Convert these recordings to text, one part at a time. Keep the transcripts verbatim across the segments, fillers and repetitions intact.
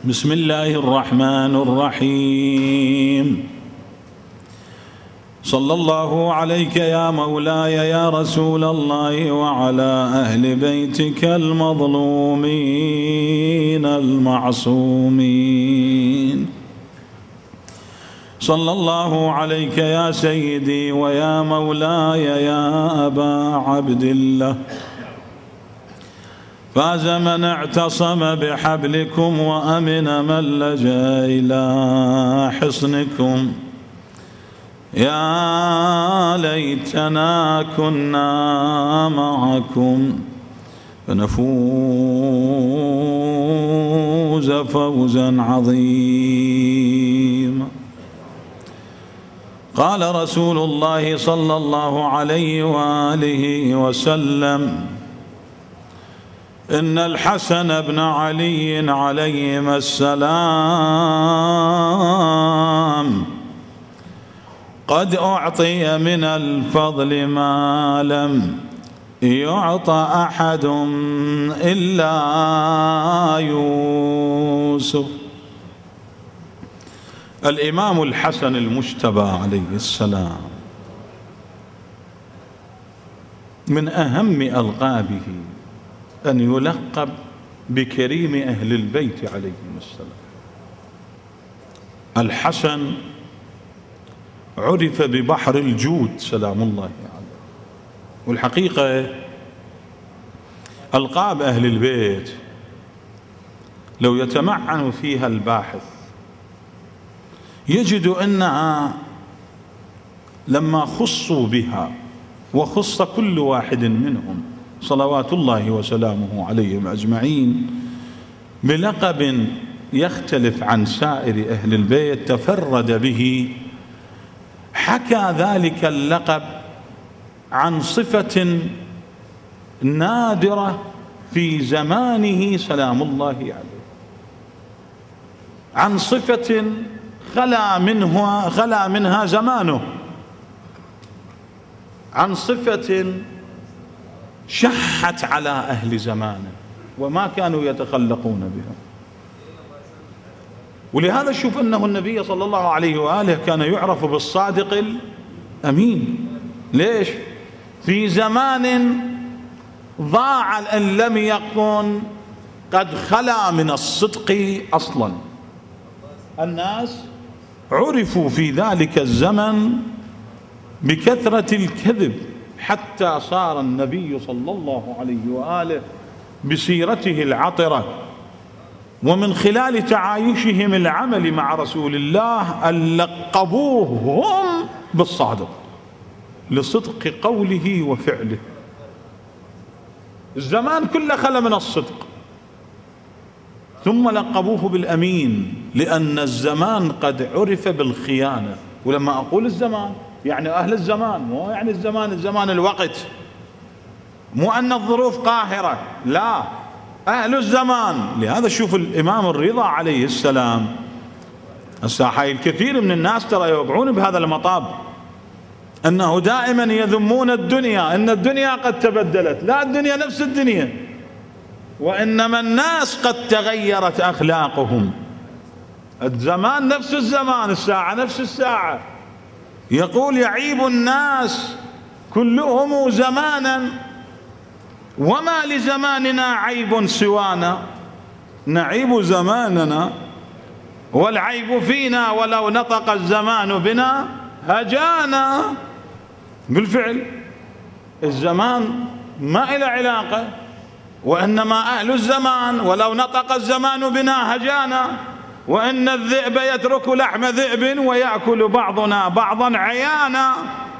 بسم الله الرحمن الرحيم. صلى الله عليك يا مولاي يا رسول الله وعلى أهل بيتك المظلومين المعصومين. صلى الله عليك يا سيدي ويا مولاي يا أبا عبد الله. فاز من اعتصم بحبلكم وأمن من لجأ إلى حصنكم. يا ليتنا كنا معكم فنفوز فوزا عظيما. قال رسول الله صلى الله عليه وآله وسلم: إن الحسن بن علي عليهما السلام قد أعطي من الفضل ما لم يعطى أحد إلا يوسف. الإمام الحسن المجتبى عليه السلام من أهم ألقابه أن يلقب بكريم أهل البيت عليهم السلام. الحسن عرف ببحر الجود سلام الله عليه. والحقيقة ألقاب أهل البيت لو يتمعن فيها الباحث يجد أنها لما خصوا بها وخص كل واحد منهم صلوات الله وسلامه عليهم أجمعين بلقب يختلف عن سائر أهل البيت تفرد به، حكى ذلك اللقب عن صفة نادرة في زمانه سلام الله عليه، عن صفة خلا منها خلا منها زمانه، عن صفة شحت على أهل زمانه وما كانوا يتخلقون بها. ولهذا شوف أنه النبي صلى الله عليه وآله كان يعرف بالصادق الأمين. ليش؟ في زمان ضاع أن لم يكن قد خلا من الصدق أصلا. الناس عرفوا في ذلك الزمن بكثرة الكذب، حتى صار النبي صلى الله عليه وآله بسيرته العطرة ومن خلال تعايشهم العمل مع رسول الله أن لقبوه هم بالصادق لصدق قوله وفعله. الزمان كله خلا من الصدق، ثم لقبوه بالأمين لأن الزمان قد عرف بالخيانة. ولما أقول الزمان يعني أهل الزمان، مو يعني الزمان الزمان الوقت، مو أن الظروف قاهرة، لا، أهل الزمان. لهذا شوف الإمام الرضا عليه السلام، الساحة الكثير من الناس ترى يوقعون بهذا المطاب، أنه دائما يذمون الدنيا، إن الدنيا قد تبدلت. لا، الدنيا نفس الدنيا، وإنما الناس قد تغيرت أخلاقهم. الزمان نفس الزمان، الساعة نفس الساعة. يقول: يعيب الناس كلهم زمانا وما لزماننا عيب سوانا. نعيب زماننا والعيب فينا، ولو نطق الزمان بنا هجانا. بالفعل الزمان ما إلى علاقة، وإنما أهل الزمان ولو نطق الزمان بنا هجانا. وإن الذئب يترك لحم ذئب ويأكل بعضنا بعضا عيانا.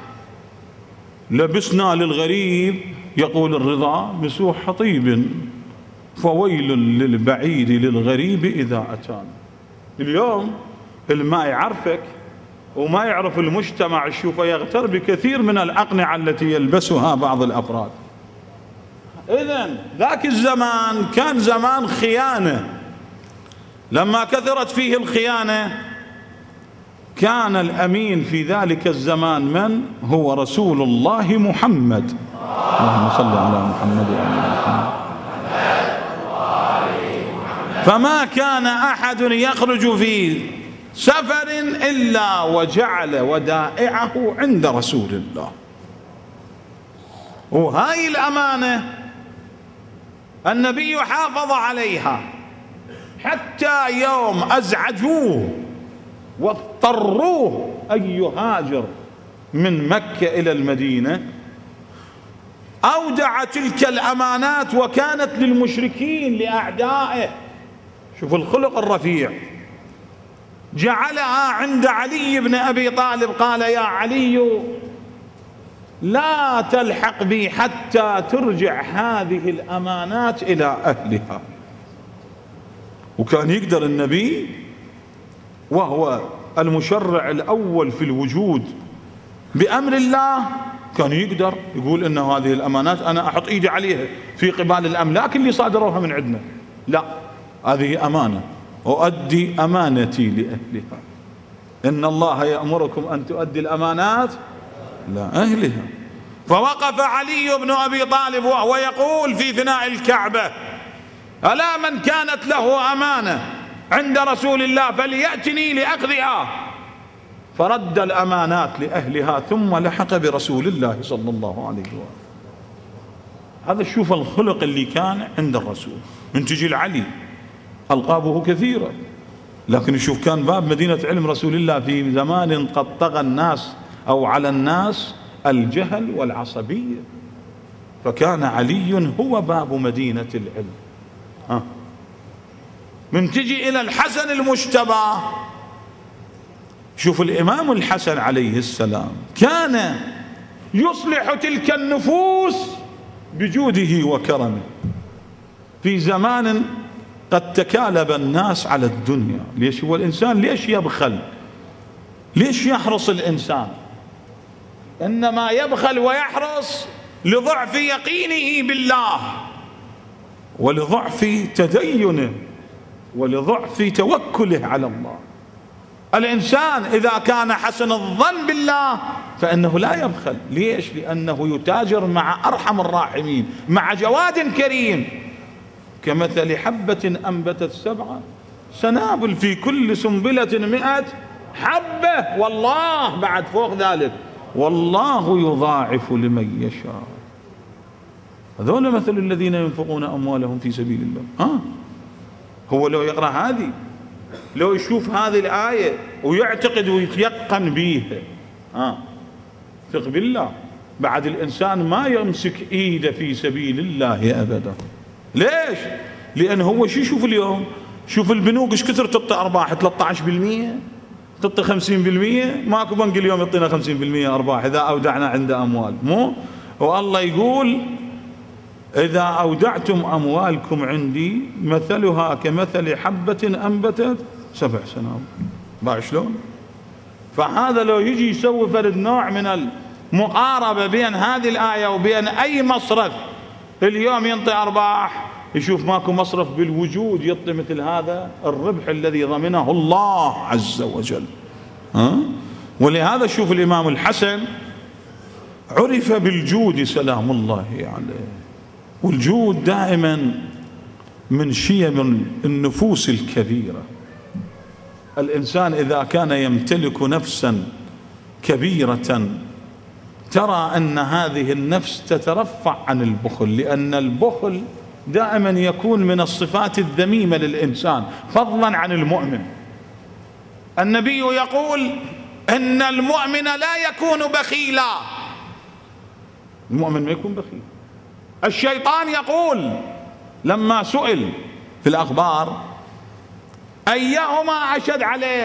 لبسنا للغريب يقول الرضا مسوح طيب، فويل للبعيد للغريب إذا أتانا. اليوم اللي ما يعرفك وما يعرف المجتمع شوفه يغتر بكثير من الأقنعة التي يلبسها بعض الأفراد. إذن ذاك الزمان كان زمان خيانة. لما كثرت فيه الخيانة كان الأمين في ذلك الزمان من هو رسول الله محمد. اللهم صل على محمد وعلى محمد. فما كان أحد يخرج في سفر إلا وجعل ودائعه عند رسول الله. وهاي الأمانة النبي حافظ عليها حتى يوم أزعجوه واضطروه أن يهاجر من مكة إلى المدينة، أودع تلك الأمانات وكانت للمشركين لأعدائه. شوف الخلق الرفيع، جعلها عند علي بن أبي طالب، قال يا علي لا تلحق بي حتى ترجع هذه الأمانات إلى أهلها. وكان يقدر النبي وهو المشرع الأول في الوجود بأمر الله، كان يقدر يقول إن هذه الأمانات أنا أحط إيدي عليها في قبال الأملاك اللي صادروها من عندنا، لا، هذه أمانة أؤدي أمانتي لأهلها. إن الله يأمركم أن تؤدي الأمانات لأهلها. فوقف علي بن أبي طالب وهو يقول في فناء الكعبة: ألا من كانت له أمانة عند رسول الله فليأتني لأخذها. فرد الأمانات لأهلها ثم لحق برسول الله صلى الله عليه وآله. هذا شوف الخلق اللي كان عند الرسول. من تجي العلي ألقابه كثيرة، لكن شوف كان باب مدينة علم رسول الله في زمان قد طغى الناس أو على الناس الجهل والعصبية، فكان علي هو باب مدينة العلم. ها. من تجي إلى الحسن المجتبى، شوف الإمام الحسن عليه السلام كان يصلح تلك النفوس بجوده وكرمه في زمان قد تكالب الناس على الدنيا. ليش هو الإنسان ليش يبخل؟ ليش يحرص الإنسان؟ إنما يبخل ويحرص لضعف يقينه بالله، ولضعف تدينه، ولضعف توكله على الله. الإنسان إذا كان حسن الظن بالله فإنه لا يبخل. ليش؟ لأنه يتاجر مع أرحم الراحمين، مع جواد كريم. كمثل حبة أنبتت سبع سنابل في كل سنبلة مئة حبة، والله بعد فوق ذلك والله يضاعف لمن يشاء. هذول مثل الذين ينفقون أموالهم في سبيل الله. آه. هو لو يقرأ هذه، لو يشوف هذه الآية ويعتقد ويتيقن بيها، آه. ثق بالله بعد الإنسان ما يمسك إيده في سبيل الله أبدا. ليش؟ لأن هو شو يشوف اليوم؟ شوف البنوك ايش كثر تعطي أرباح، ثلاثة عشر بالمئة، تعطي خمسين بالمئة. ماكو بنك اليوم يعطينا خمسين بالمئة أرباح إذا أودعنا عنده أموال، مو؟ والله يقول: إذا أودعتم أموالكم عندي مثلها كمثل حبة أنبتت سبع سنابل. باع شلون؟ فهذا لو يجي يسوي فرد نوع من المقاربة بين هذه الآية وبين أي مصرف اليوم ينطي أرباح، يشوف ماكو مصرف بالوجود يعطي مثل هذا الربح الذي ضمنه الله عز وجل. ها؟ ولهذا شوف الإمام الحسن عرف بالجود سلام الله عليه. والجود دائما من شيم النفوس الكبيرة. الإنسان إذا كان يمتلك نفسا كبيرة ترى أن هذه النفس تترفع عن البخل، لأن البخل دائما يكون من الصفات الذميمة للإنسان فضلا عن المؤمن. النبي يقول إن المؤمن لا يكون بخيلا، المؤمن ما يكون بخيل. الشيطان يقول لما سئل في الأخبار: أيهما أشد عليك،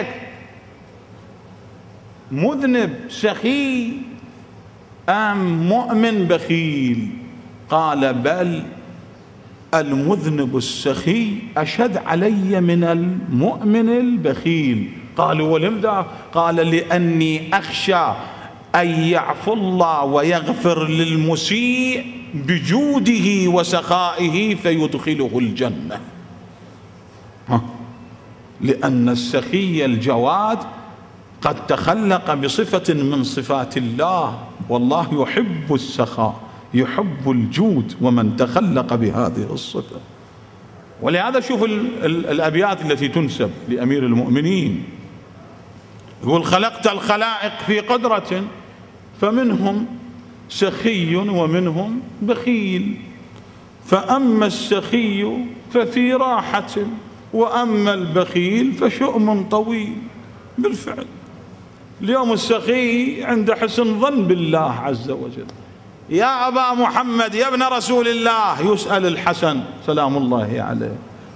مذنب سخي أم مؤمن بخيل؟ قال: بل المذنب السخي أشد علي من المؤمن البخيل. قالوا: ولماذا؟ قال: لأني أخشى أن يعفو الله ويغفر للمسيء بجوده وسخائه فيدخله الجنة. ها. لأن السخي الجواد قد تخلق بصفة من صفات الله، والله يحب السخاء، يحب الجود، ومن تخلق بهذه الصفة. ولهذا شوف ال ال الأبيات التي تنسب لأمير المؤمنين، يقول: خلقت الخلائق في قدرة فمنهم سخي ومنهم بخيل، فأما السخي ففي راحة وأما البخيل فشؤم طويل. بالفعل اليوم السخي عنده حسن ظن بالله عز وجل. يا أبا محمد يا ابن رسول الله، يسأل الحسن سلام الله عليه: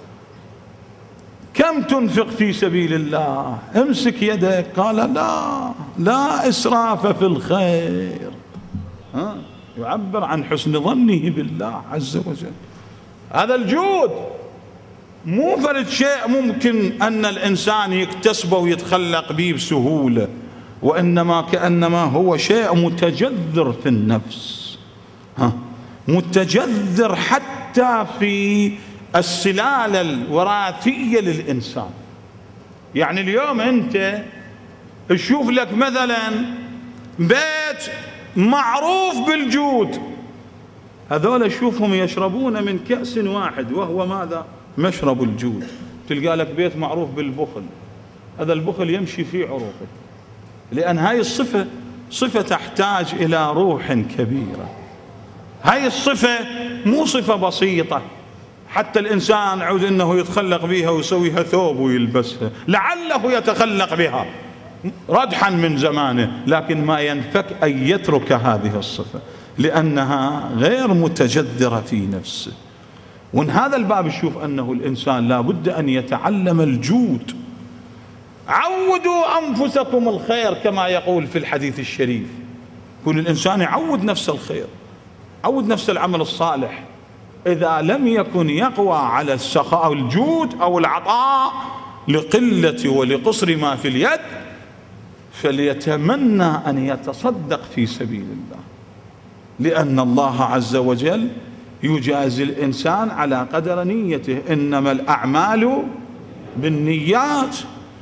كم تنفق في سبيل الله؟ امسك يدك. قال: لا لا إسراف في الخير. ها؟ يعبر عن حسن ظنه بالله عز وجل. هذا الجود مو فرد شيء ممكن أن الإنسان يكتسبه ويتخلق به بسهولة، وإنما كأنما هو شيء متجذر في النفس، ها؟ متجذر حتى في السلالة الوراثية للإنسان. يعني اليوم أنت تشوف لك مثلا بيت معروف بالجود، هذول شوفهم يشربون من كأس واحد وهو ماذا؟ مشرب الجود. تلقى لك بيت معروف بالبخل، هذا البخل يمشي في عروقه، لأن هاي الصفة صفة تحتاج إلى روح كبيرة. هاي الصفة مو صفة بسيطة حتى الإنسان عود أنه يتخلق بها ويسويها ثوب ويلبسها، لعله يتخلق بها ردحا من زمانه، لكن ما ينفك أن يترك هذه الصفة لأنها غير متجذرة في نفسه. ومن هذا الباب نشوف أنه الإنسان لا بد أن يتعلم الجود. عودوا أنفسكم الخير كما يقول في الحديث الشريف. يكون الإنسان يعود نفسه الخير، عود نفسه العمل الصالح. إذا لم يكن يقوى على السخاء أو الجود أو العطاء لقلة ولقصر ما في اليد، فليتمنى أن يتصدق في سبيل الله، لأن الله عز وجل يجازي الإنسان على قدر نيته. إنما الأعمال بالنيات.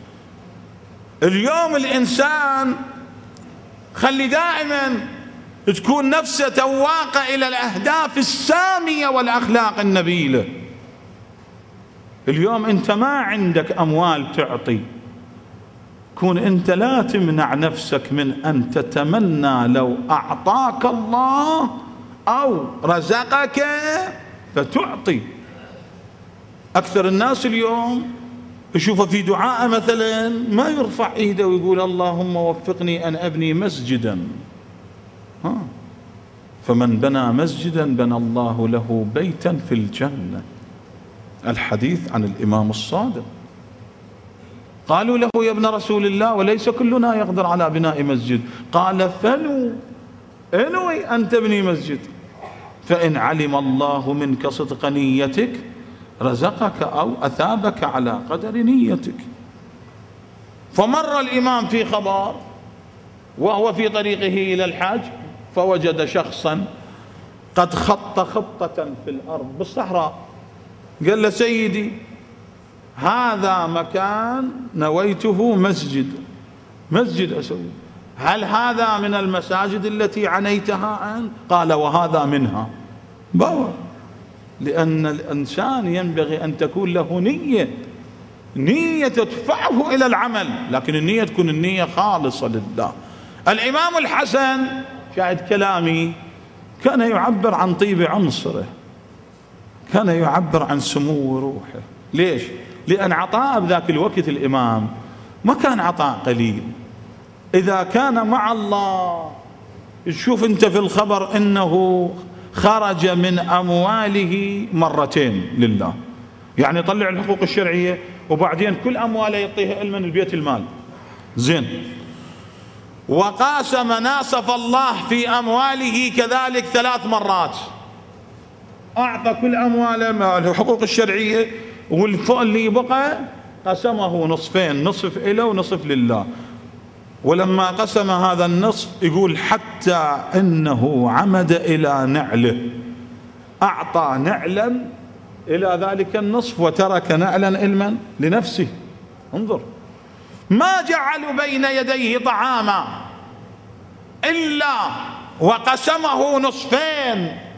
اليوم الإنسان خلي دائما تكون نفسه تواقة إلى الأهداف السامية والأخلاق النبيلة. اليوم أنت ما عندك أموال تعطي، كون أنت لا تمنع نفسك من أن تتمنى لو أعطاك الله أو رزقك فتعطي. أكثر الناس اليوم يشوف في دعاء مثلا ما يرفع إيده ويقول اللهم وفقني أن أبني مسجدا. ها فمن بنى مسجدا بنى الله له بيتا في الجنة. الحديث عن الإمام الصادق. قالوا له يا ابن رسول الله وليس كلنا يقدر على بناء مسجد. قال فنو انوي أن تبني مسجد، فإن علم الله منك صدق نيتك رزقك أو أثابك على قدر نيتك. فمر الإمام في خبر وهو في طريقه إلى الحج فوجد شخصا قد خط خطة في الأرض بالصحراء. قال له سيدي هذا مكان نويته مسجد، مسجد أسوي، هل هذا من المساجد التي عنيتها أنت؟ قال وهذا منها. باور، لأن الإنسان ينبغي أن تكون له نية، نية تدفعه إلى العمل، لكن النية تكون النية خالصة لله. الإمام الحسن شاهد كلامي كان يعبر عن طيب عنصره، كان يعبر عن سمو روحه. ليش؟ لأن عطاء بذاك الوقت الإمام ما كان عطاء قليل. إذا كان مع الله، تشوف أنت في الخبر إنه خرج من أمواله مرتين لله، يعني يطلع الحقوق الشرعية وبعدين كل أمواله يعطيها علما البيت المال. زين. وقاسم ناصف الله في أمواله كذلك ثلاث مرات، أعطى كل أمواله الحقوق الشرعية، والفوق اللي بقى قسمه نصفين، نصف إله ونصف لله. ولما قسم هذا النصف يقول حتى إنه عمد إلى نعله، أعطى نعلا إلى ذلك النصف وترك نعلا علما لنفسه. انظر، ما جعلوا بين يديه طعاما إلا وقسمه نصفين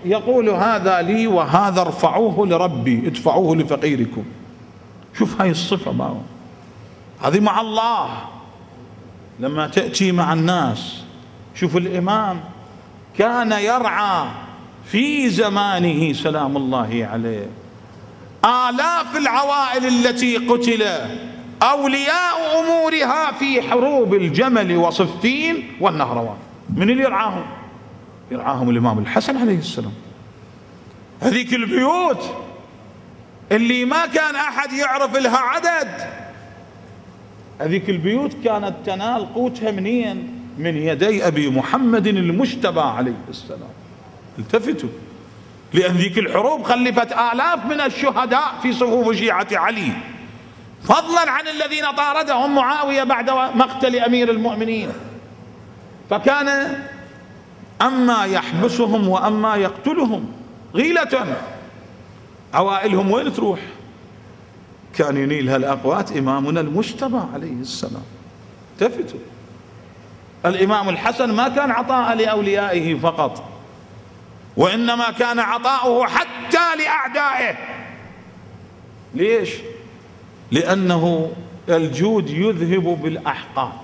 يقول هذا لي وهذا ارفعوه لربي، ادفعوه لفقيركم. شوف هاي الصفة معه، هذه مع الله لما تأتي مع الناس. شوف الإمام كان يرعى في زمانه سلام الله عليه آلاف العوائل التي قتل أولياء أمورها في حروب الجمل وصفين والنهروان. من اللي يرعاهم؟ يرعاهم الإمام الحسن عليه السلام. هذيك البيوت اللي ما كان أحد يعرف لها عدد، هذيك البيوت كانت تنال قوتها منين؟ من يدي أبي محمد المجتبى عليه السلام. التفتوا، لأن ذيك الحروب خلفت آلاف من الشهداء في صفوف شيعة علي، فضلا عن الذين طاردهم معاوية بعد مقتل أمير المؤمنين. فكان أما يحبسهم وأما يقتلهم غيلة. عوائلهم وين تروح؟ كان ينيلها الأقوات إمامنا المجتبى عليه السلام. التفتوا، الإمام الحسن ما كان عطاء لأوليائه فقط، وإنما كان عطاؤه حتى لأعدائه. ليش؟ لأنه الجود يذهب بالأحقاد.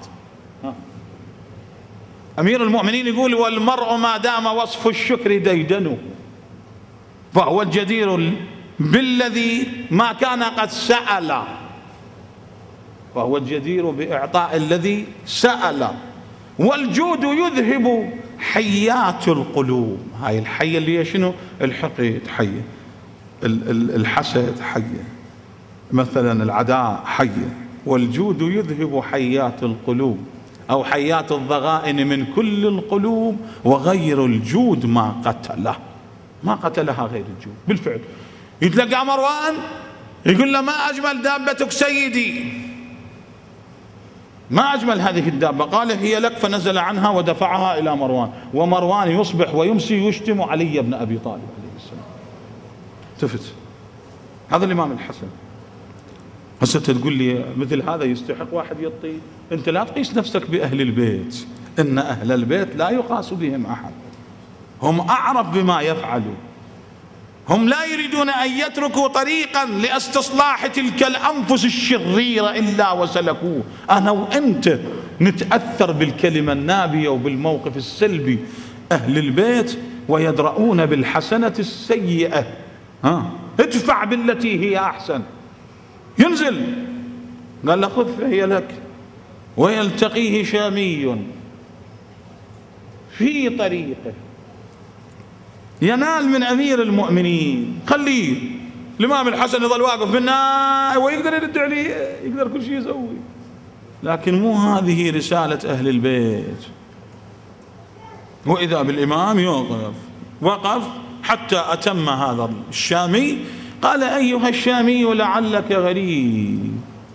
أمير المؤمنين يقول والمرء ما دام وصف الشكر ديدنه فهو الجدير بالذي ما كان قد سأل، فهو الجدير بإعطاء الذي سأل. والجود يذهب حيات القلوب. هاي الحية اللي هي شنو؟ الحقد حية، الحسد حية، مثلا العداء حية. والجود يذهب حيات القلوب أو حيات الضغائن من كل القلوب، وغير الجود ما قتله، ما قتلها غير الجود. بالفعل يتلقى مروان يقول له ما أجمل دابتك سيدي، ما أجمل هذه الدابة. قال هي لك، فنزل عنها ودفعها إلى مروان. ومروان يصبح ويمسي يشتم علي بن أبي طالب عليه السلام. تفت هذا الإمام الحسن. هسه تقول لي مثل هذا يستحق واحد يطي؟ أنت لا تقيس نفسك بأهل البيت، إن أهل البيت لا يقاس بهم أحد، هم أعرف بما يفعلوا. هم لا يريدون أن يتركوا طريقا لاستصلاح تلك الأنفس الشريرة إلا وسلكوه. أنا وأنت نتأثر بالكلمة النابية وبالموقف السلبي. أهل البيت ويدرؤون بالحسنة السيئة. ها، ادفع بالتي هي أحسن. ينزل قال له خذ فهي لك. ويلتقيه شامي في طريقه ينال من أمير المؤمنين، خليه الإمام الحسن يظل واقف بالنار ويقدر يرد عليه، يقدر كل شيء يسوي. لكن مو هذه رسالة أهل البيت. وإذا بالإمام يوقف، وقف حتى أتم هذا الشامي. قال أيها الشامي لعلك غريب،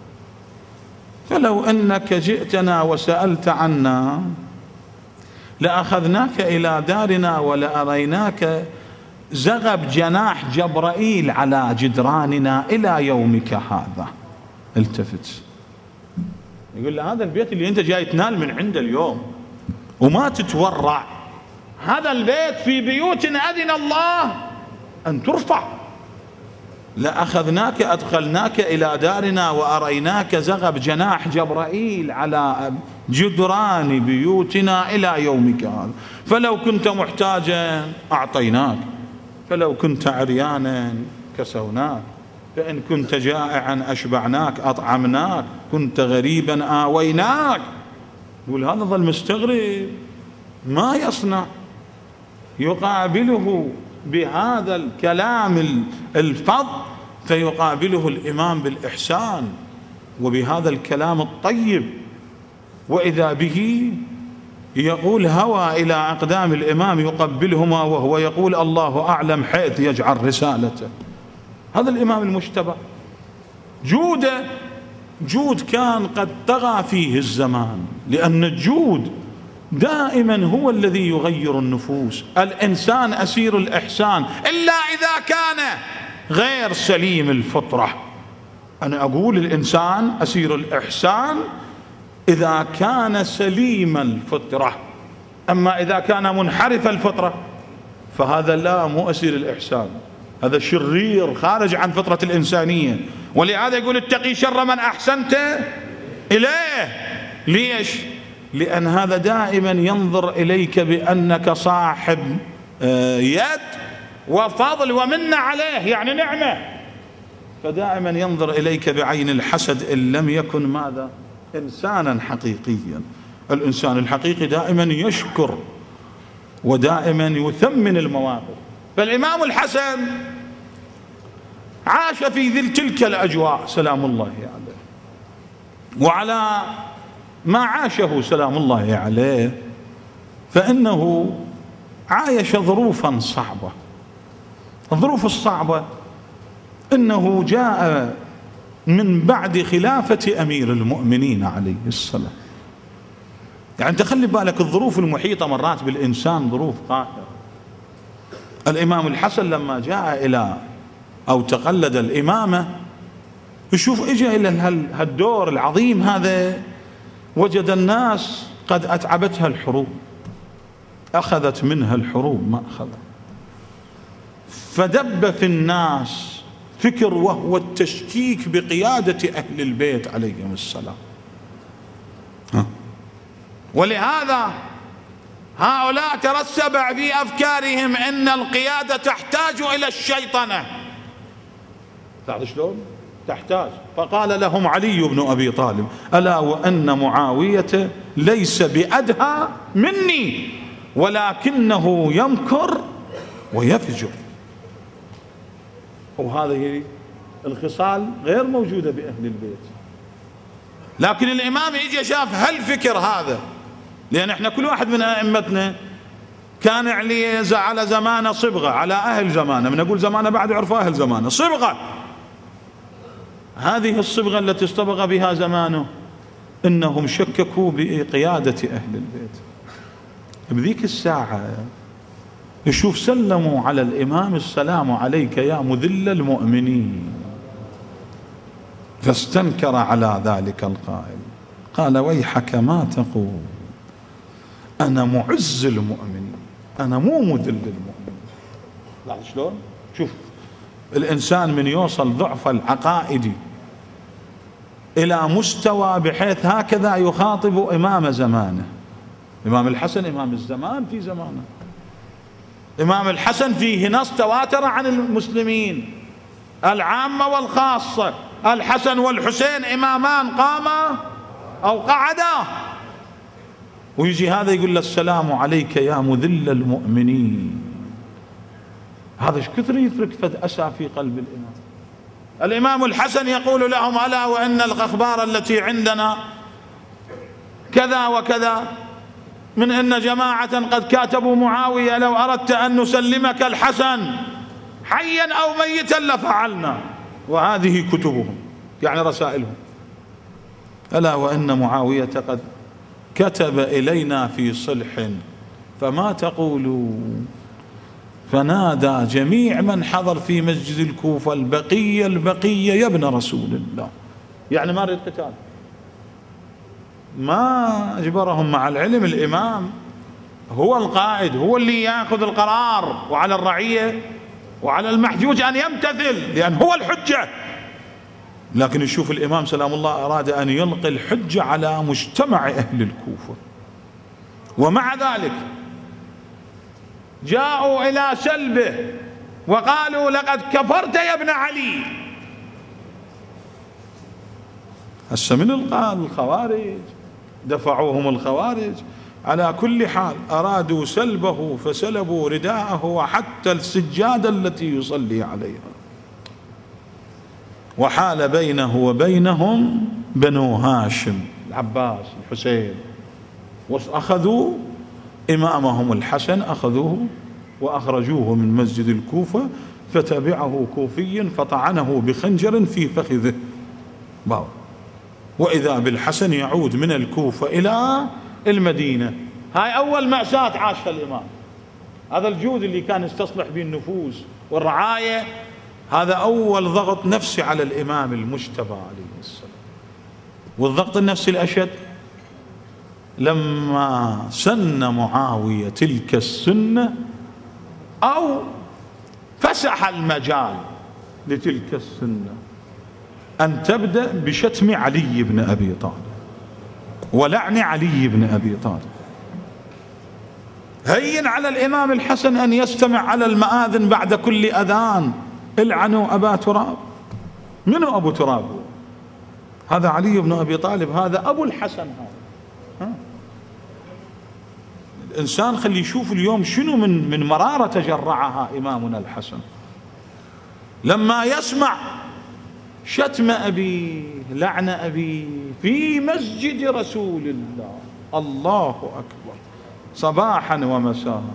فلو أنك جئتنا وسألت عنا لأخذناك إلى دارنا ولأريناك زغب جناح جبرائيل على جدراننا إلى يومك هذا. التفت يقول له هذا البيت اللي أنت جاي تنال من عنده اليوم وما تتورع، هذا البيت في بيوت أذن الله أن ترفع. لأخذناك أدخلناك إلى دارنا وأريناك زغب جناح جبرائيل على جدران بيوتنا إلى يومك هذا. فلو كنت محتاجا أعطيناك، فلو كنت عريانا كسوناك، فإن كنت جائعا أشبعناك أطعمناك، كنت غريبا آويناك. يقول هذا ظل مستغرب ما يصنع، يقابله بهذا الكلام الفظ، فيقابله الإمام بالإحسان وبهذا الكلام الطيب. وإذا به يقول هوى إلى أقدام الإمام يقبلهما وهو يقول الله أعلم حيث يجعل رسالته. هذا الإمام المجتبى جوده جود كان قد طغى فيه الزمان، لأن الجود دائما هو الذي يغير النفوس. الإنسان أسير الإحسان إلا إذا كان غير سليم الفطرة. أنا أقول الإنسان أسير الإحسان إذا كان سليم الفطرة، أما إذا كان منحرف الفطرة فهذا لا مو أسير الإحسان، هذا شرير خارج عن فطرة الإنسانية. ولهذا يقول اتقي شر من أحسنت إليه. ليش؟ لأن هذا دائما ينظر إليك بأنك صاحب يد وفضل ومنة عليه، يعني نعمة، فدائما ينظر إليك بعين الحسد إن لم يكن ماذا؟ إنسانا حقيقيا. الإنسان الحقيقي دائما يشكر ودائما يثمن المواقف. فالإمام الحسن عاش في ذل تلك الأجواء سلام الله عليه، وعلى ما عاشه سلام الله عليه فإنه عايش ظروفا صعبة. الظروف الصعبة إنه جاء من بعد خلافة أمير المؤمنين عليه السلام. يعني تخلي بالك الظروف المحيطة مرات بالإنسان ظروف قاهرة. الإمام الحسن لما جاء إلى أو تقلد الإمامة يشوف إجا إلى هالدور العظيم هذا، وجد الناس قد أتعبتها الحروب، أخذت منها الحروب ما أخذت، فدب في الناس فكر وهو التشكيك بقيادة أهل البيت عليهم السلام. ها. ولهذا هؤلاء ترسب في أفكارهم أن القيادة تحتاج إلى الشيطنة. تعرف شلون؟ تحتاج. فقال لهم علي بن أبي طالب ألا وأن معاوية ليس بأدهى مني ولكنه يمكر ويفجر. وهذه الخصال غير موجودة بأهل البيت. لكن الإمام يجي شاف هالفكر هذا، لأن احنا كل واحد من أئمتنا كان على زمانه صبغة على أهل زمانه، من أقول زمانه بعد عرف أهل زمانه صبغة. هذه الصبغة التي اصطبغ بها زمانه إنهم شككوا بقيادة أهل البيت. بذيك الساعة يشوف سلموا على الإمام السلام عليك يا مذل المؤمنين، فاستنكر على ذلك القائل قال ويحك ما تقول، أنا معز المؤمنين أنا مو مذل المؤمنين. لاحظ شلون؟ شوف الإنسان من يوصل ضعف العقائدي إلى مستوى بحيث هكذا يخاطب إمام زمانه. إمام الحسن إمام الزمان في زمانه. إمام الحسن فيه نص تواتر عن المسلمين العامة والخاصة، الحسن والحسين إمامان قاما أو قعدا، ويجي هذا يقول له السلام عليك يا مذل المؤمنين. هذا ايش كثر يترك فد أسى في قلب الإمام. الإمام الحسن يقول لهم ألا وإن الأخبار التي عندنا كذا وكذا، من أن جماعة قد كاتبوا معاوية لو أردت أن نسلمك الحسن حيا أو ميتا لفعلنا، وهذه كتبهم يعني رسائلهم. ألا وإن معاوية قد كتب إلينا في صلح فما تقولون؟ فنادى جميع من حضر في مسجد الكوفة البقية البقية يا ابن رسول الله، يعني ما رأيت قتال، ما أجبرهم. مع العلم الإمام هو القائد، هو اللي يأخذ القرار، وعلى الرعية وعلى المحجوج أن يمتثل لأن هو الحجة. لكن يشوف الإمام سلام الله أراد أن يلقي الحجة على مجتمع أهل الكوفة، ومع ذلك جاءوا إلى سلبه وقالوا لقد كفرت يا ابن علي. هسه من الخوارج دفعوهم الخوارج. على كل حال أرادوا سلبه فسلبوا رداءه وحتى السجادة التي يصلي عليها، وحال بينه وبينهم بنو هاشم العباس الحسين، وأخذوا إمامهم الحسن أخذوه وأخرجوه من مسجد الكوفة، فتبعه كوفي فطعنه بخنجر في فخذه باو. وإذا بالحسن يعود من الكوفة إلى المدينة. هاي أول مأساة عاشها الإمام. هذا الجود اللي كان يستصلح به النفوس والرعاية، هذا أول ضغط نفسي على الإمام المجتبى عليه السلام. والضغط النفسي الأشد لما سن معاوية تلك السنة أو فسح المجال لتلك السنة أن تبدأ بشتم علي بن أبي طالب ولعن علي بن أبي طالب. هين على الإمام الحسن أن يستمع على المآذن بعد كل أذان: العنوا أبا تراب. منو أبو تراب؟ هذا علي بن أبي طالب، هذا أبو الحسن. هذا ها؟ الإنسان خلي يشوف اليوم شنو من من مرارة تجرعها إمامنا الحسن لما يسمع شتم أبيه، لعن أبيه في مسجد رسول الله. الله أكبر، صباحا ومساء.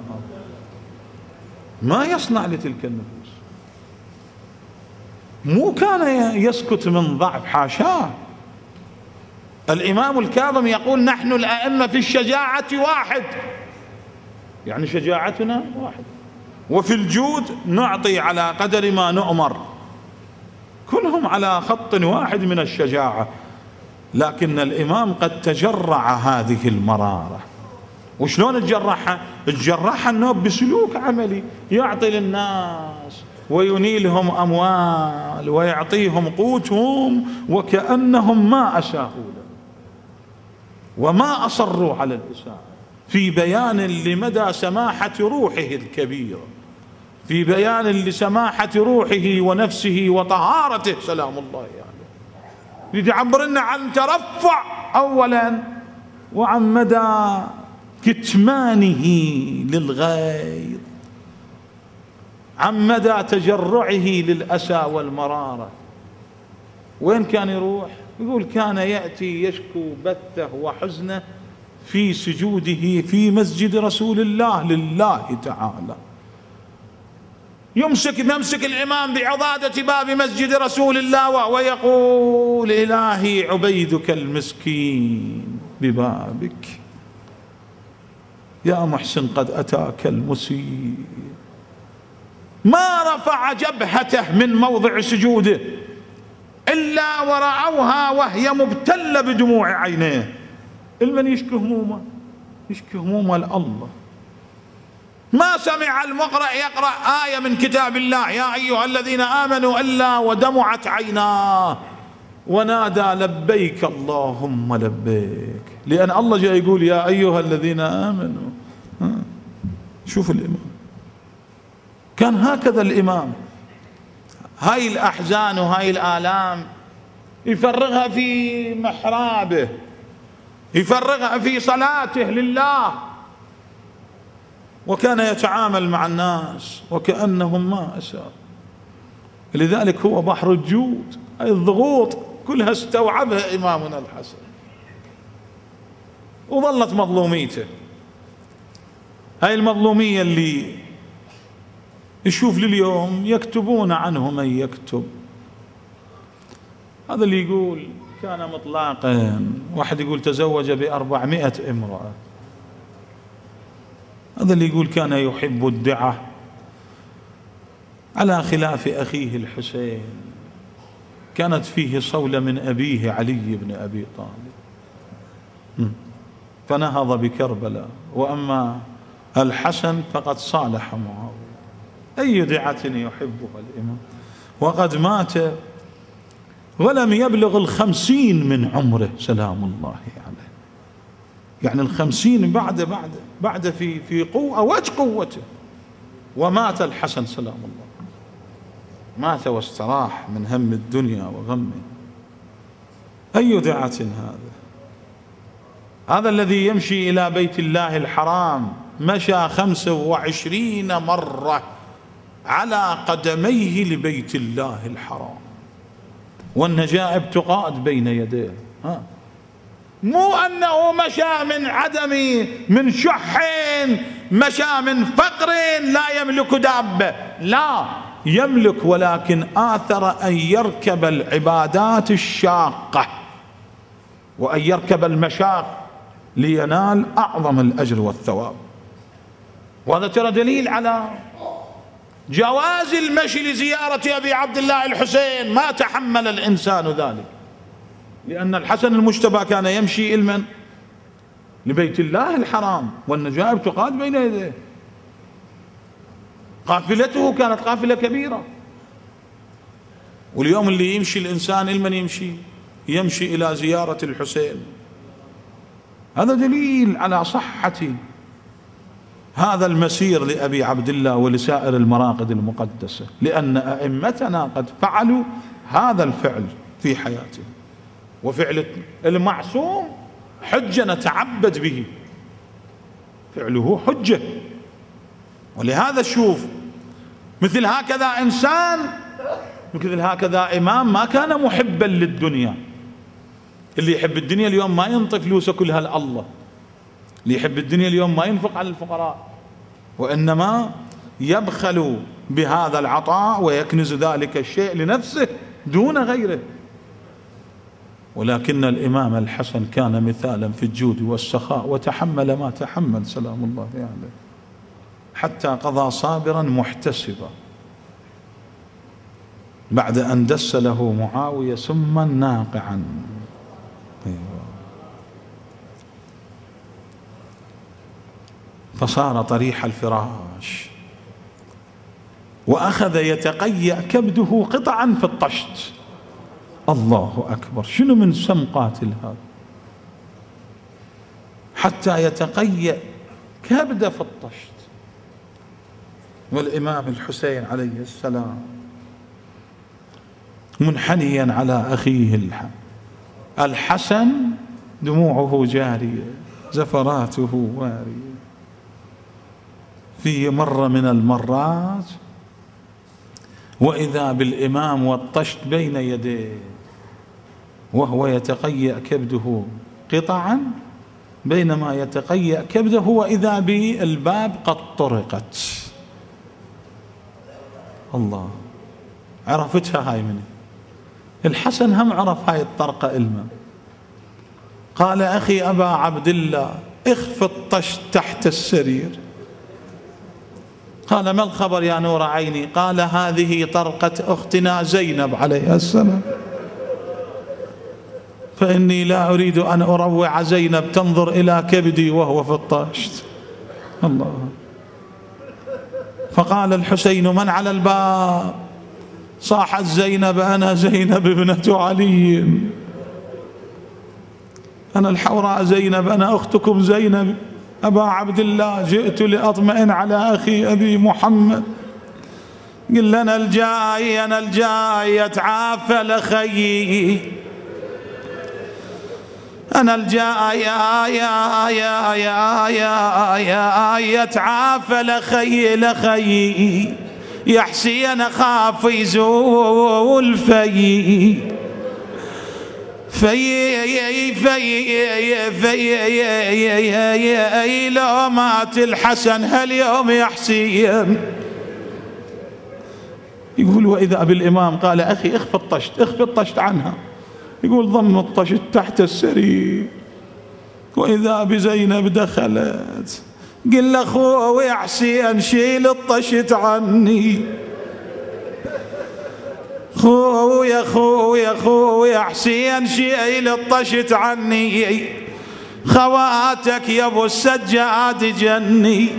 ما يصنع لتلك النفوس. مو كان يسكت من ضعف، حاشاه. الإمام الكاظم يقول: نحن الأئمة في الشجاعة واحد، يعني شجاعتنا واحد، وفي الجود نعطي على قدر ما نؤمر. كلهم على خط واحد من الشجاعة، لكن الإمام قد تجرع هذه المرارة. وشلون تجرعها؟ تجرعها انه بسلوك عملي، يعطي للناس وينيلهم أموال ويعطيهم قوتهم وكأنهم ما أساءوا له وما أصروا على الإساءة، في بيان لمدى سماحة روحه الكبيرة، في بيان لسماحة روحه ونفسه وطهارته سلام الله عليه، يعبر لنا عن ترفع أولا وعن مدى كتمانه للغيظ، عن مدى تجرعه للأسى والمرارة. وين كان يروح؟ يقول: كان يأتي يشكو بثه وحزنه في سجوده في مسجد رسول الله لله تعالى. يمسك يمسك الإمام بعضادة باب مسجد رسول الله وهو يقول: إلهي عبيدك المسكين ببابك، يا محسن قد أتاك المسيء. ما رفع جبهته من موضع سجوده إلا ورأوها وهي مبتلة بدموع عينيه. المن يشكي همومه؟ يشكي همومه لله. ما سمع المقرأ يقرأ آية من كتاب الله: يا أيها الذين آمنوا إلا ودمعت عيناه ونادى لبيك اللهم لبيك، لأن الله جاء يقول: يا أيها الذين آمنوا. ها. شوف الإمام كان هكذا. الإمام هاي الأحزان وهاي الآلام يفرغها في محرابه، يفرغها في صلاته لله، وكان يتعامل مع الناس وكأنهم ما أساءوا. لذلك هو بحر الجود، هاي الضغوط كلها استوعبها إمامنا الحسن، وظلت مظلوميته. هاي المظلومية اللي يشوف لليوم يكتبون عنه من يكتب. هذا اللي يقول كان مطلقا، واحد يقول تزوج بأربعمائة امرأة، هذا اللي يقول كان يحب الدعة، على خلاف أخيه الحسين كانت فيه صولة من أبيه علي بن أبي طالب فنهض بكربلاء، وأما الحسن فقد صالح معاوية. أي دعة يحبها الإمام، وقد مات ولم يبلغ الخمسين من عمره سلام الله عليه، يعني الخمسين بعد بعد بعد في في قوة وجه قوته، ومات الحسن سلام الله، مات واستراح من هم الدنيا وغمه. أي دعة هذا؟ هذا الذي يمشي إلى بيت الله الحرام مشى خمسة وعشرين مرة على قدميه لبيت الله الحرام، والنجائب تقاد بين يديه. ها. مو أنه مشى من عدم، من شح، مشى من فقر لا يملك دابة، لا يملك، ولكن آثر أن يركب العبادات الشاقة وأن يركب المشاق لينال أعظم الأجر والثواب. وهذا ترى دليل على جواز المشي لزيارة أبي عبد الله الحسين، ما تحمل الإنسان ذلك، لأن الحسن المجتبى كان يمشي إلمن؟ لبيت الله الحرام، والنجائب تقاد بين يديه. قافلته كانت قافلة كبيرة. واليوم اللي يمشي الإنسان لمن يمشي؟ يمشي إلى زيارة الحسين. هذا دليل على صحة هذا المسير لأبي عبد الله ولسائر المراقد المقدسة، لأن أئمتنا قد فعلوا هذا الفعل في حياتهم، وفعل المعصوم حجة نتعبد به، فعله حجة. ولهذا شوف، مثل هكذا إنسان، مثل هكذا إمام ما كان محبا للدنيا. اللي يحب الدنيا اليوم ما ينطي فلوسه كلها لله، اللي يحب الدنيا اليوم ما ينفق على الفقراء، وإنما يبخل بهذا العطاء ويكنز ذلك الشيء لنفسه دون غيره. ولكن الإمام الحسن كان مثالا في الجود والسخاء، وتحمل ما تحمل سلام الله عليه، يعني حتى قضى صابرا محتسبا بعد أن دس له معاوية سما ناقعا. فصار طريح الفراش، وأخذ يتقيأ كبده قطعا في الطشت. الله أكبر، شنو من سم قاتل هذا حتى يتقيأ كبده في الطشت. والإمام الحسين عليه السلام منحنيا على أخيه الحسن، دموعه جارية، زفراته وارية. في مرة من المرات وإذا بالإمام والطشت بين يديه وهو يتقيأ كبده قطعا، بينما يتقيأ كبده وإذا بالباب قد طرقت. الله، عرفتها هاي مني. الحسن هم عرف هاي الطرقة إلما. قال أخي أبا عبد الله اخف الطشت تحت السرير. قال ما الخبر يا نور عيني؟ قال هذه طرقة أختنا زينب عليها السلام، فإني لا أريد أن أروع زينب تنظر إلى كبدي وهو في الطشت. الله. فقال الحسين من على الباب؟ صاحت زينب أنا زينب ابنة علي، أنا الحوراء زينب، أنا أختكم زينب أبا عبد الله، جئت لأطمئن على أخي أبي محمد. قل لنا الجاي أنا الجاي أتعافى لخيي، أنا الجاي يا يا يا يا يا يا يتعافى لخيي لخيي يا حسين أخاف يزول في في في في لو مات الحسن هاليوم يا حسين. يقول وإذا بالإمام قال أخي اخف الطشت، اخف الطشت عنها. يقول ضم الطشت تحت السرير، وإذا بزينب دخلت. قل أخوي يا حسين شيل الطشت عني، خويا خويا خويا حسين شيل الطشت عني، خواتك يا ابو السجاد جني،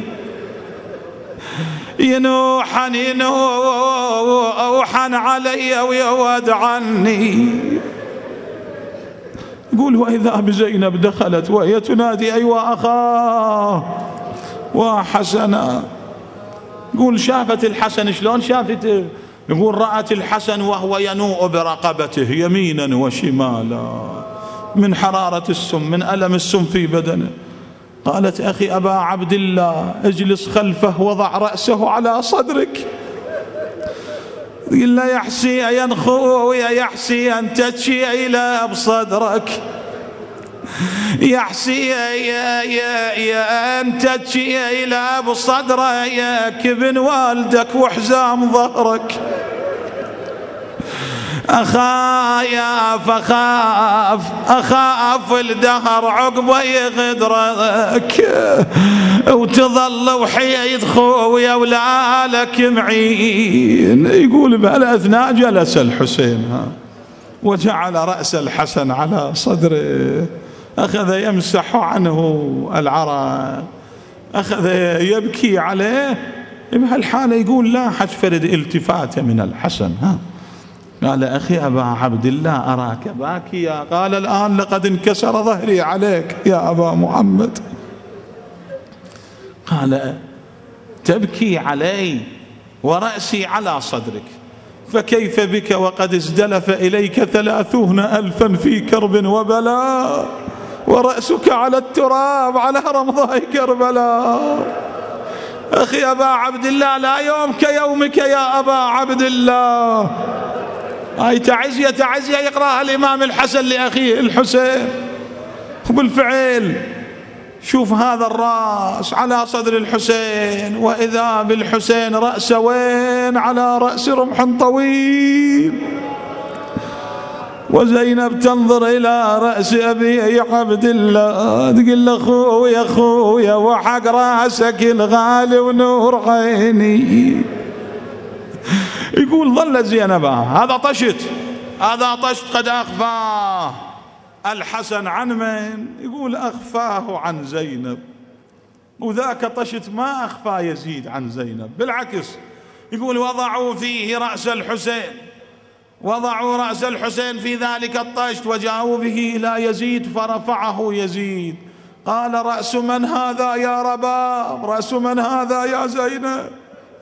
ينوحن ينوحن علي ويود عني. يقول وإذا بزينب دخلت وهي تنادي أيوا أخاه وحسنا. يقول شافت الحسن، شلون شافته؟ يقول رأت الحسن وهو ينوء برقبته يمينا وشمالا من حرارة السم، من ألم السم في بدنه. قالت أخي أبا عبد الله اجلس خلفه وضع رأسه على صدرك. قل له يا حسين خويا يا حسين تتشي إلى بصدرك، يا حسين يا يا يا أنت تتشي إلى بصدرك ابن والدك وحزام ظهرك. أخاف أخاف أخاف الدهر عقبه يغدرك، وتظل وحيد خويا ولا لك معين. يقول بهالأثناء جلس الحسين ها وجعل رأس الحسن على صدره، أخذ يمسح عنه العرق، أخذ يبكي عليه بهالحالة يقول لا حد فرد التفاتة من الحسن. ها قال أخي أبا عبد الله أراك باكيا. قال الآن لقد انكسر ظهري عليك يا أبا محمد. قال تبكي علي ورأسي على صدرك، فكيف بك وقد ازدلف إليك ثلاثون ألفا في كرب وبلاء ورأسك على التراب على رمضاء كربلاء. أخي أبا عبد الله لا يوم كيومك يا أبا عبد الله. هاي تعزية تعزية يقرأها الإمام الحسن لأخيه الحسين. وبالفعل شوف هذا الرأس على صدر الحسين، وإذا بالحسين رأس وين على رأس رمح طويل، وزينب تنظر إلى رأس أبي عبد الله تقول له أخويا أخويا وحق رأسك الغالي ونور عيني. يقول ظل زينب هذا طشت هذا طشت قد أخفاه الحسن عن من؟ يقول أخفاه عن زينب، وذاك طشت ما أخفى يزيد عن زينب، بالعكس يقول وضعوا فيه رأس الحسين، وضعوا رأس الحسين في ذلك الطشت وجاءوا به إلى يزيد فرفعه يزيد. قال رأس من هذا يا رباب؟ رأس من هذا يا زينب؟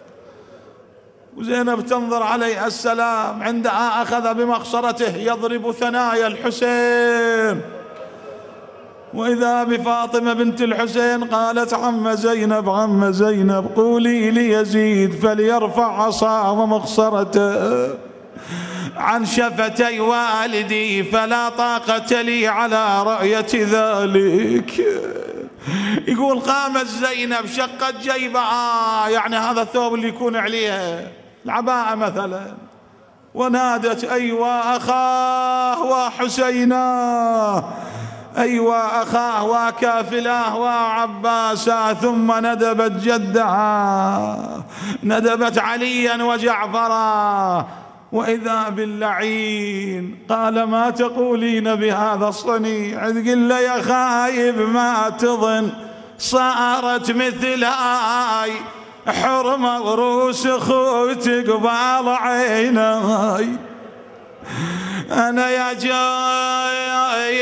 وزينب تنظر عليه السلام. عندها أخذ بمخصرته يضرب ثنايا الحسين، وإذا بفاطمة بنت الحسين قالت عم زينب عم زينب قولي ليزيد فليرفع عصاه ومخصرته عن شفتي والدي فلا طاقة لي على رؤية ذلك. يقول قامت زينب شقت جيبها، يعني هذا الثوب اللي يكون عليها العباءة مثلا، ونادت أيوا أخاه وحسينا أيوا أخاه وكافلاه وعباسا، ثم ندبت جدها ندبت عليا وجعفرا، وإذا باللعين قال ما تقولين بهذا الصنيع؟ تقول له يا خايب ما تظن صارت مثلاي حرمة ورؤوس خوتك قبال عيناي. أنا يا جاي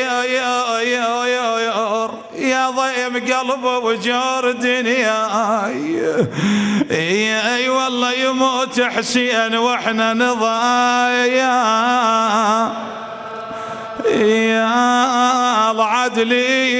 يا ضيم قلب وجور دنياي، اي والله يموت حسين واحنا نضايا يا العدلي.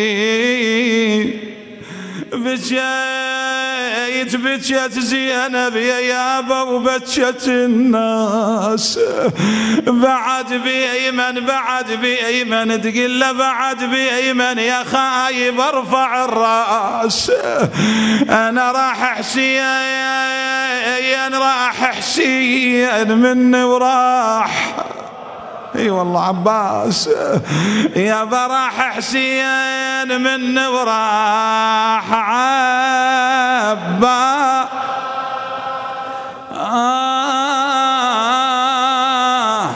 بجيت بجيت زينب يا يابا وبجت الناس، بعد بأيمن بعد بأيمن تقول له بعد بأيمن يا خايب ارفع الرأس، أنا راح حسين راح حسين مني وراح. اي والله عباس يا براح حسين من وراح عبا آه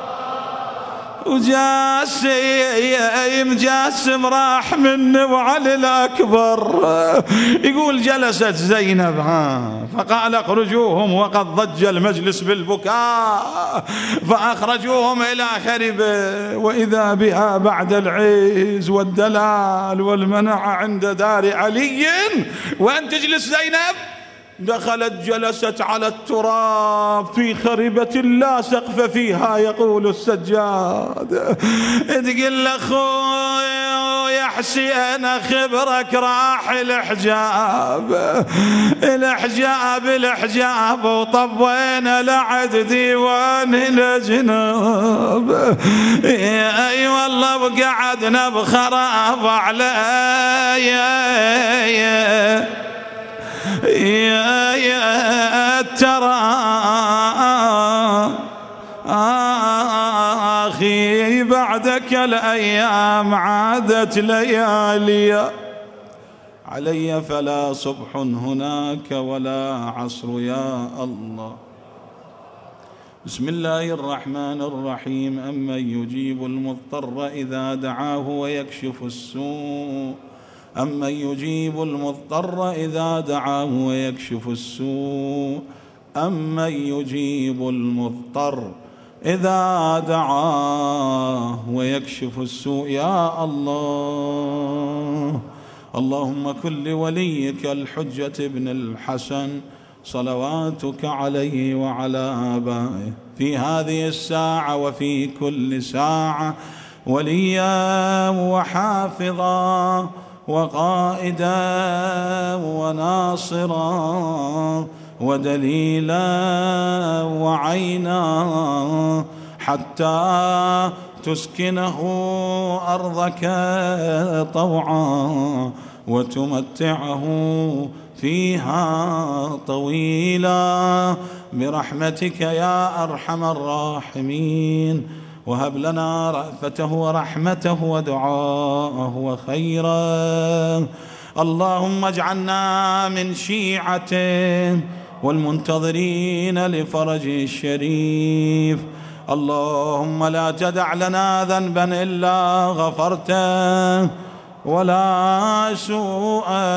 وجاسم جاسم راح مني وعلي الأكبر. يقول جلست زينب ها فقال اخرجوهم وقد ضج المجلس بالبكاء، فأخرجوهم إلى خربة، وإذا بها بعد العز والدلال والمنع عند دار علي. وأن تجلس زينب؟ دخلت جلست على التراب في خربة لا سقف فيها، يقول السجاد تقول له أخوي يا حسين خبرك راح الحجاب الحجاب الحجاب وطبينا لعد ديوان الأجناب. اي والله وقعدنا بخراب علي يا يا ترى أخي بعدك الأيام عادت ليالي علي فلا صبح هناك ولا عصر يا الله. بسم الله الرحمن الرحيم. أمن يجيب المضطر إذا دعاه ويكشف السوء أمن يجيب المضطر إذا دعاه ويكشف السوء أمن يجيب المضطر إذا دعاه ويكشف السوء. يا الله اللهم كن لوليك الحجة بن الحسن صلواتك عليه وعلى آبائه في هذه الساعة وفي كل ساعة وليا وحافظا وقائدا وناصرا ودليلا وعينا حتى تسكنه أرضك طوعا وتمتعه فيها طويلا برحمتك يا أرحم الراحمين. وهب لنا رأفته ورحمته ودعاءه وخيرا. اللهم اجعلنا من شيعته والمنتظرين لفرجه الشريف. اللهم لا تدع لنا ذنبا إلا غفرته ولا سوءا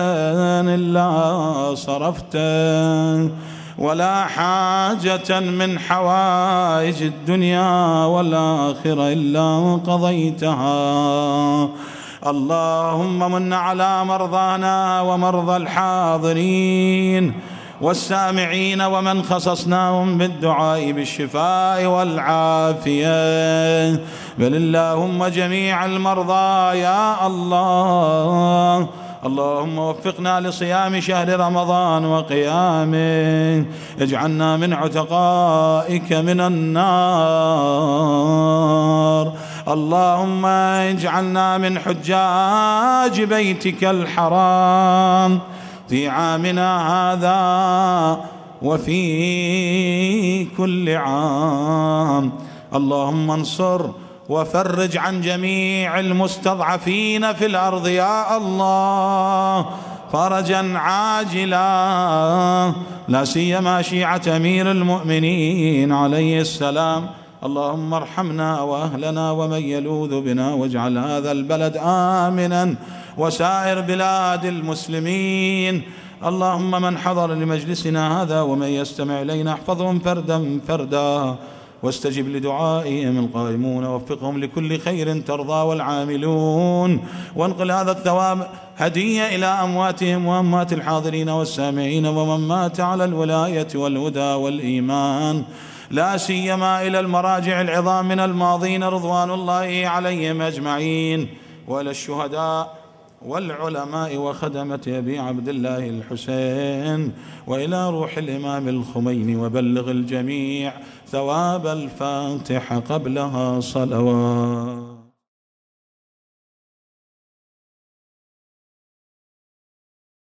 إلا صرفته ولا حاجة من حوائج الدنيا والآخرة إلا قضيتها. اللهم من على مرضانا ومرضى الحاضرين والسامعين ومن خصصناهم بالدعاء بالشفاء والعافية، بل اللهم جميع المرضى يا الله. اللهم وفقنا لصيام شهر رمضان وقيامه، اجعلنا من عتقائك من النار. اللهم اجعلنا من حجاج بيتك الحرام في عامنا هذا وفي كل عام. اللهم انصر وفرج عن جميع المستضعفين في الأرض يا الله فرجا عاجلا، لا سيما شيعة أمير المؤمنين عليه السلام. اللهم ارحمنا وأهلنا ومن يلوذ بنا، واجعل هذا البلد آمنا وسائر بلاد المسلمين. اللهم من حضر لمجلسنا هذا ومن يستمع إلينا احفظهم فردا فردا، واستجب لدعائهم القائمون، ووفقهم لكل خير ترضى والعاملون، وانقل هذا الثواب هدية إلى أمواتهم وأموات الحاضرين والسامعين ومن مات على الولاية والهدى والإيمان، لا سيما إلى المراجع العظام من الماضين رضوان الله عليهم أجمعين، وإلى الشهداء والعلماء وخدمة أبي عبد الله الحسين، وإلى روح الإمام الخميني، وبلغ الجميع ثواب الفاتحة قبلها صلوات.